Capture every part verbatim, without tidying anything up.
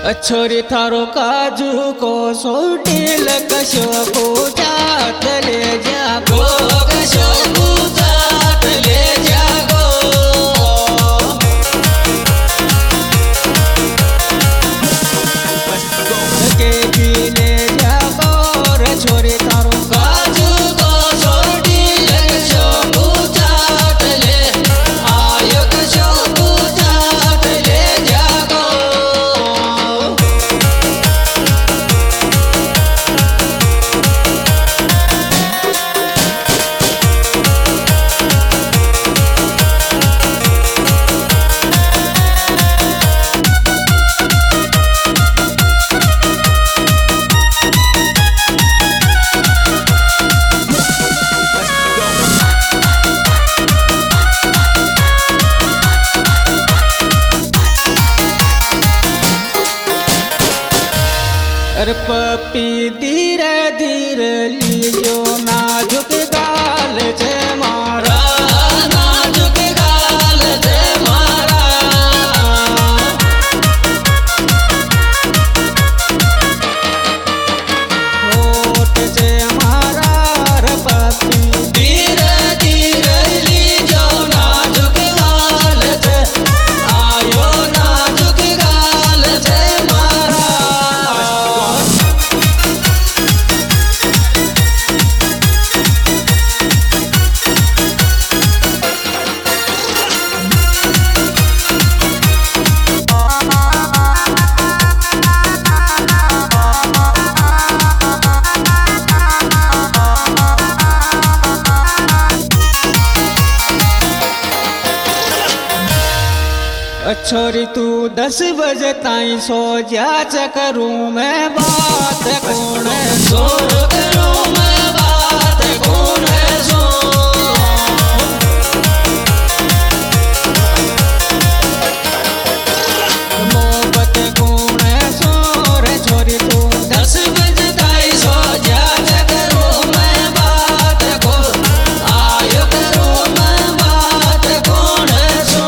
छोरी थारो काजू को सोटील कशो पूजात ले जागो कशो पूजात ले जागो के भी ले जागो रे छोरी थारो काजू को सोटील कशो पूजात ले आयो कशो पूजात ले जागो अरे पपी धीरे धीरे लियो नाजुक गाल जे मारा नाजुक गाल जे मारा होठ जे मारा रे पपी धीरे धीरे लियो नाजुक गाल जे आयो नाजुक गाल जे मारा छोरी तू दस बजे ताई सो जा करूं मैं बात कौन सो करूं मैं बात कौन सो मोहब्बत कौन सो रे छोरी तू दस बजे ताई सो जा करूं मैं बात को आयो करूं मैं बात कौन सो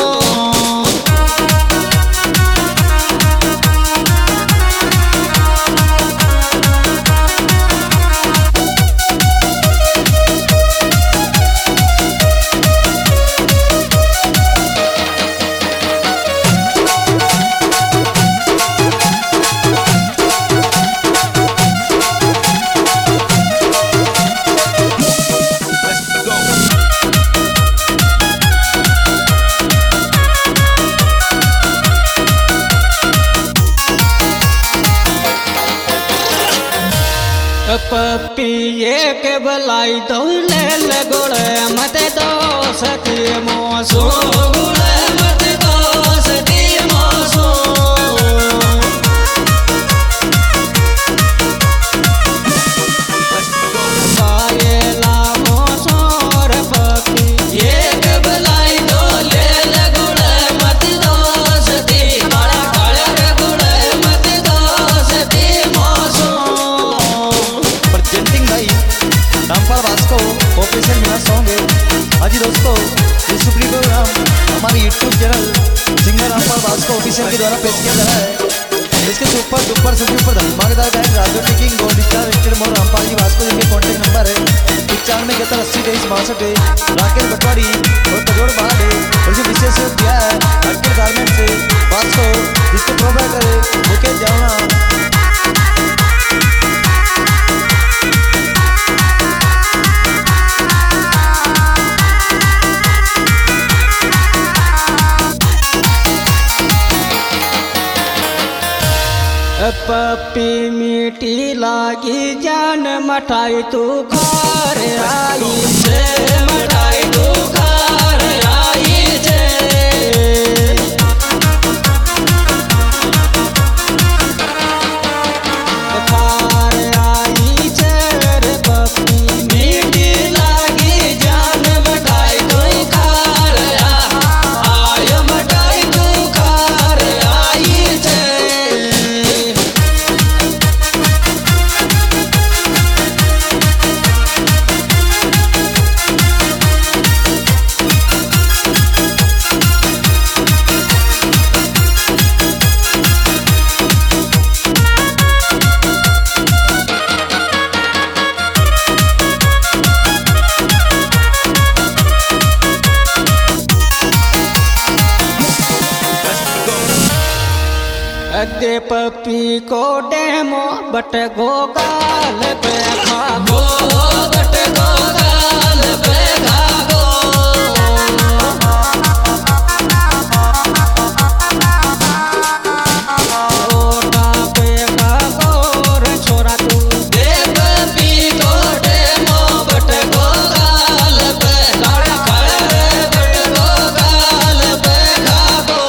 पपी एक बलाई दो ले लगोड़े मत दो सती मोसो गुड़े मत दो सती मोसो पायला मोसो रे पपी एक बलाई दो ले लगोड़े मत दो सती काला काला रे गुड़े मत दो सती मोसो प्रेजेंटिंग भाई रामपाल वास्को ऑफिशियल मेरा सॉन्ग है। हाँ जी दोस्तों, ये सुप्रीम प्रोग्राम हमारे YouTube channel singer Rampal Vasko official के द्वारा पेश किया जा रहा है। इसके सुपर डुपर से ऊपर धमाकेदार गायक राजू टिकिंग गोल्ड स्टार स्टेट मोर रामपाल जी वास्को जिनके कॉन्टैक्ट नंबर है इक्यानवे इकहत्तर अस्सी तेईस बासठ है। राकेश भटवाड़ी और कजोड़ बहाद है और इसे विशेष योग दिया है अटकेल गारमेंट से वास्को, जिसके प्रोवाइडर है मुकेश जावना। पपी मीठी लागी जान मठाई तू खार आई से मठाई तू खार आई से खार आई से रे पपी मीठी लागी जान मठाई तू खार आयो मठाई तू खार आई से पपी को डेमो बट गोगाल पे खागो बट गोगाल पे खागो ओटा पे खागो रे छोरा तू दे पपी को डेमो बट गोगाल पे काला काला रे बट गोगाल पे खागो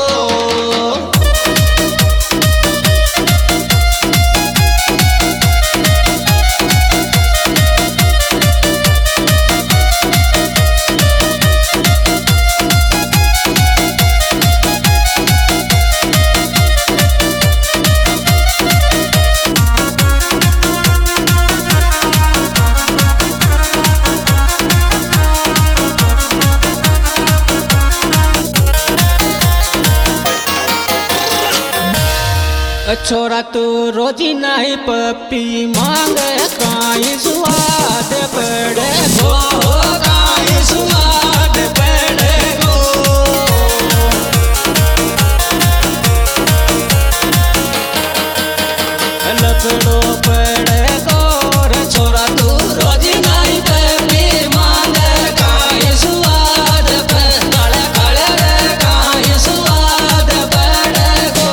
छोरा तू रोजी नहीं पपी मांग काई स्वाद पड़े गो काई स्वाद पड़े गो लकड़ो पड़े गो रे छोरा तू रोजी नहीं पपी मांग काई स्वाद पड़े काले रे काई स्वाद पड़े गो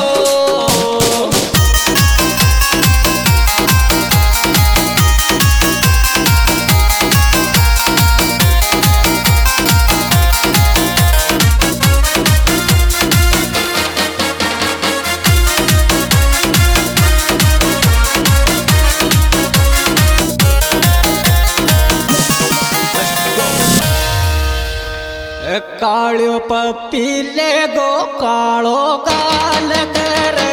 काळो पपी ले गो काळो गाल करे